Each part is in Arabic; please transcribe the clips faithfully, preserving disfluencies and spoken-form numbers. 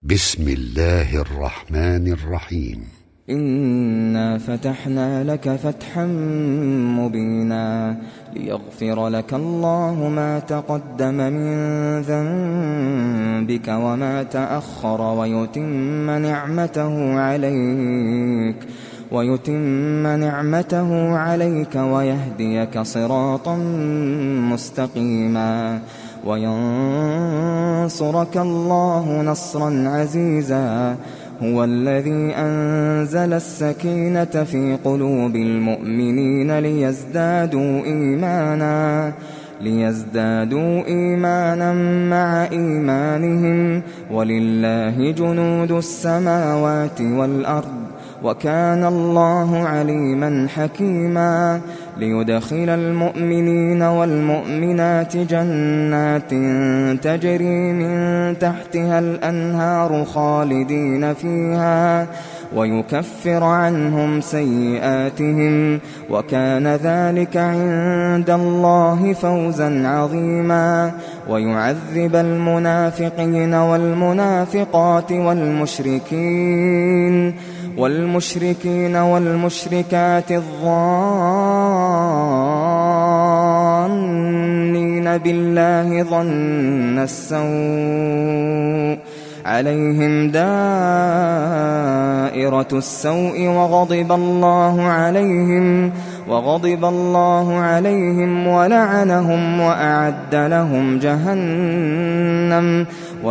بسم الله الرحمن الرحيم. إنا فتحنا لك فتحا مبينا ليغفر لك الله ما تقدم من ذنبك وما تأخر ويتم نعمته عليك ويتم نعمته عليك ويهديك صراطا مستقيما وينصرك الله نصرا عزيزا. هو الذي أنزل السكينة في قلوب المؤمنين ليزدادوا إيمانا ليزدادوا إيمانا مع إيمانهم ولله جنود السماوات والأرض وكان الله عليما حكيما. ليدخل المؤمنين والمؤمنات جنات تجري من تحتها الأنهار خالدين فيها ويكفر عنهم سيئاتهم وكان ذلك عند الله فوزا عظيما. ويعذب المنافقين والمنافقات والمشركين والمشركين والمشركات الظانين بالله ظن السوء عليهم دائرة السوء وغضب الله عليهم وغضب الله عليهم ولعنهم وأعد لهم جهنم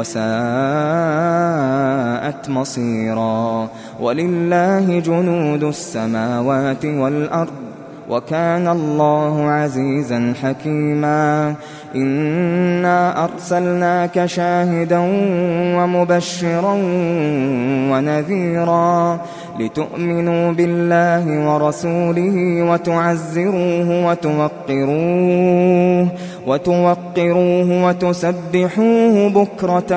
وساءت مصيرا. ولله جنود السماوات والأرض وكان الله عزيزا حكيما. إنا أرسلناك شاهدا ومبشرا ونذيرا لتؤمنوا بالله ورسوله وتعزروه وتوقروه وتوقروه وتسبحوه بكرة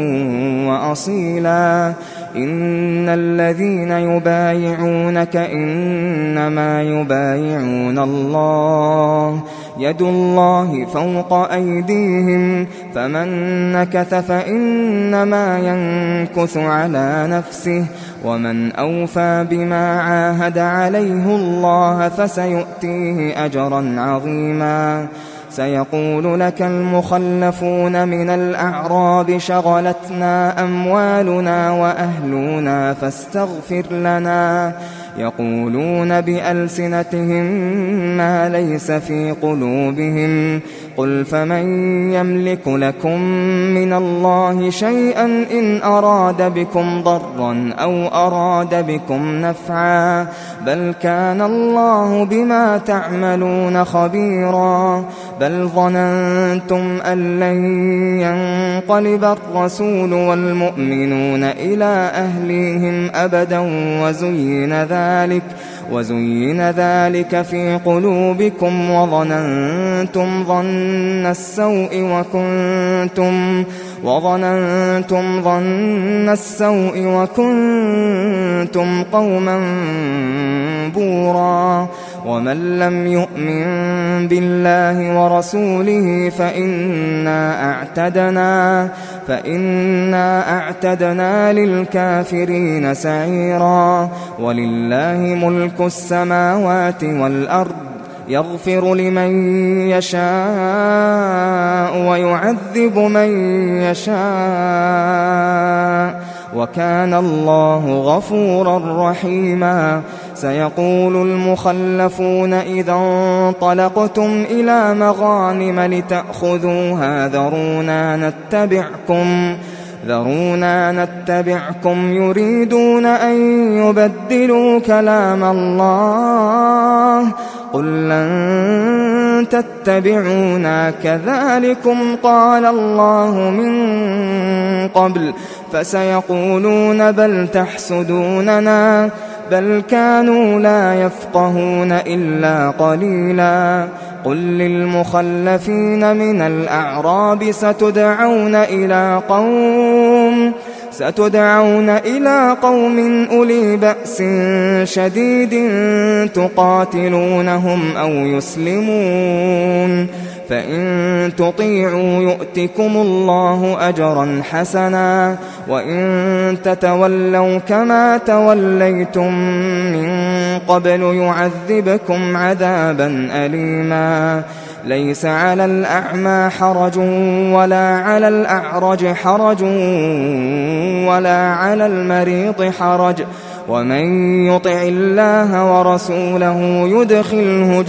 وأصيلا. إن الذين يبايعونك إنما يبايعون الله يد الله فوق أيديهم فمن نكث فإنما ينكث على نفسه ومن أوفى بما عاهد عليه الله فسيؤتيه أجرا عظيما. سيقول لك المخلفون من الأعراب شغلتنا أموالنا وأهلنا فاستغفر لنا يقولون بألسنتهم ما ليس في قلوبهم قل فمن يملك لكم من الله شيئا إن أراد بكم ضرا أو أراد بكم نفعا بل كان الله بما تعملون خبيرا. بل ظننتم أن لن ينقلب الرسول والمؤمنون إلى أهليهم أبدا وزين ذلك وزين ذلك في قلوبكم وظننتم ظن السوء وكنتم وظننتم ظن السوء وكنتم قوما بورا. ومن لم يؤمن بالله ورسوله فإنا أعتدنا فإنا أعتدنا للكافرين سعيرا. ولله ملك السماوات والأرض يغفر لمن يشاء ويعذب من يشاء وكان الله غفورا رحيما. سيقول المخلفون إذا انطلقتم إلى مغانم لتأخذوها ذرونا نتبعكم ذرونا نتبعكم يريدون أن يبدلوا كلام الله قل لن تتبعونا كذلكم قال الله من قبل فسيقولون بل تحسدوننا بل كانوا لا يفقهون إلا قليلا. قل للمخلفين من الأعراب ستدعون إلى قوم ستدعون إلى قوم أولي بأس شديد تقاتلونهم أو يسلمون، فإن تطيعوا يؤتكم الله أجرا حسنا، وإن تتولوا كما توليتم من قبل يعذبكم عذابا أليما. ليس على الأعمى حرج ولا على الأعرج حرج ولا على المريض حرج، ومن يطع الله ورسوله يدخله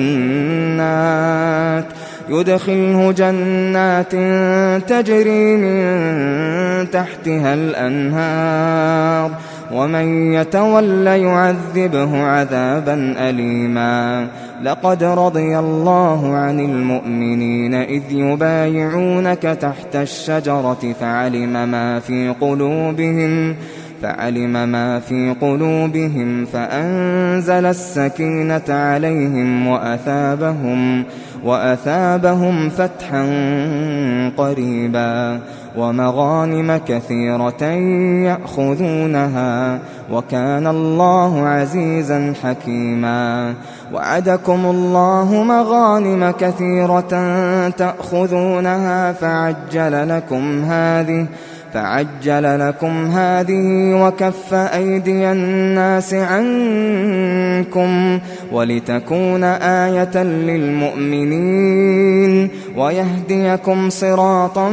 جنات يدخله جنات تجري من تحتها الأنهار، ومن يتول يعذبه عذابا أليما. لقد رضي الله عن المؤمنين إذ يبايعونك تحت الشجرة فعلم ما في قلوبهم فعلم ما في قلوبهم فأنزل السكينة عليهم وأثابهم وأثابهم فتحا قريبا ومغانم كثيرة يأخذونها، وكان الله عزيزا حكيما. وعدكم الله مغانم كثيرة تأخذونها فعجل لكم هذه فعجل لكم هذه وكف أيدي الناس عنكم ولتكون آية للمؤمنين ويهديكم صراطا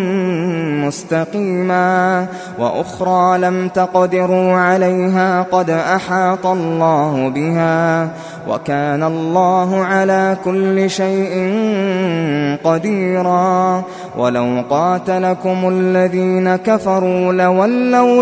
مستقيما. وأخرى لم تقدروا عليها قد أحاط الله بها، وكان الله على كل شيء قديرا. ولو قاتلكم الذين كفروا لولوا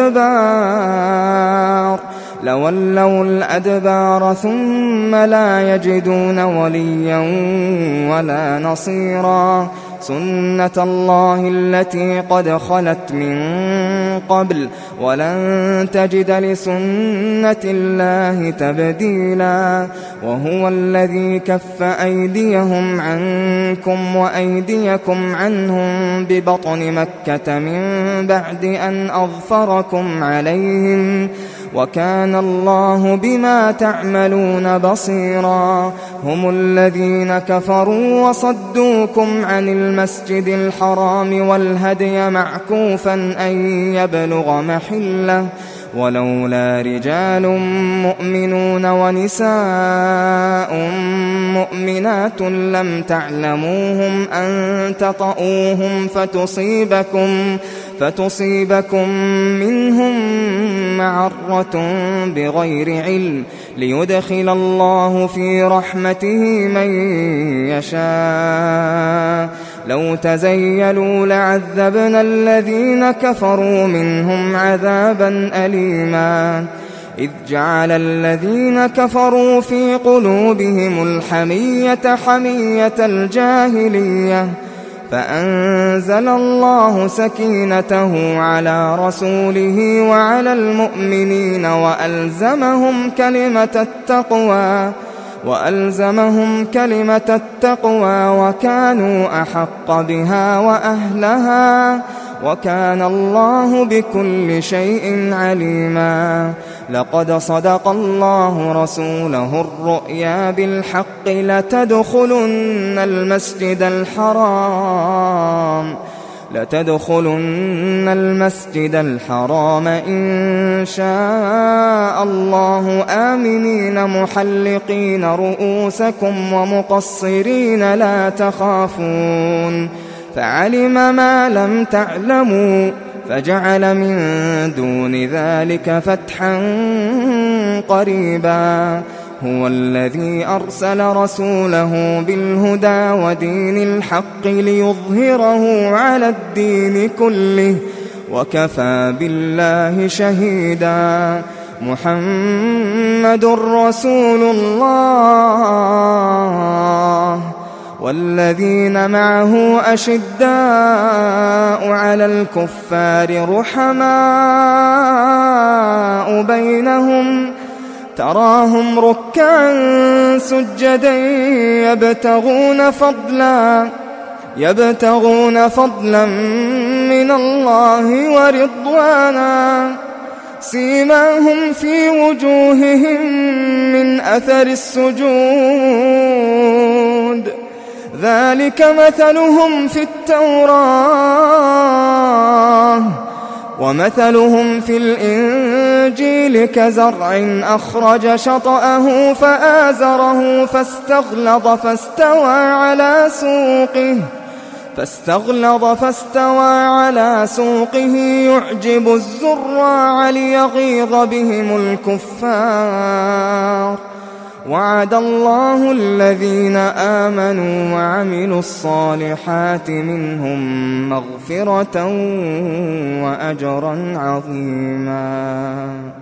الأدبار لولوا الأدبار ثم لا يجدون وليا ولا نصيرا. سنة الله التي قد خلت من قبل ولن تجد لسنة الله تبديلا. وهو الذي كف أيديهم عنكم وأيديكم عنهم ببطن مكة من بعد أن أظفركم عليهم، وكان الله بما تعملون بصيرا. هم الذين كفروا وصدوكم عن المسجد الحرام والهدي معكوفا أن يبلغ محله، ولولا رجال مؤمنون ونساء مؤمنات لم تعلموهم أن تطؤوهم فتصيبكم فتصيبكم منهم معرة بغير علم ليدخل الله في رحمته من يشاء. لو تزيلوا لعذبنا الذين كفروا منهم عذابا أليما. إذ جعل الذين كفروا في قلوبهم الحمية حمية الجاهلية فأنزل الله سكينته على رسوله وعلى المؤمنين وألزمهم كلمة التقوى وألزمهم كلمة التقوى وكانوا أحق بها وأهلها، وكان الله بكل شيء عليما. لقد صدق الله رسوله الرؤيا بالحق لتدخلن المسجد الحرام لتدخلن المسجد الحرام إن شاء الله آمنين محلقين رؤوسكم ومقصرين لا تخافون، فعلم ما لم تعلموا فجعل من دون ذلك فتحا قريبا. هو الذي أرسل رسوله بالهدى ودين الحق ليظهره على الدين كله وكفى بالله شهيدا. محمد رسول الله والذين معه أشداء على الكفار رحماء بينهم تراهم ركعا سجدا يبتغون فضلا يبتغون فضلا من الله ورضوانا سيماهم في وجوههم من أثر السجود ذلك مثلهم في التوراة ومثلهم في الإنجيل كزرع أخرج شطأه فآزره فاستغلظ فاستوى على سوقه فاستغلظ فاستوى على سوقه يعجب الزراع ليغيظ بهم الكفار وعد الله الذين آمنوا وعملوا الصالحات منهم مغفرة وأجرا عظيما.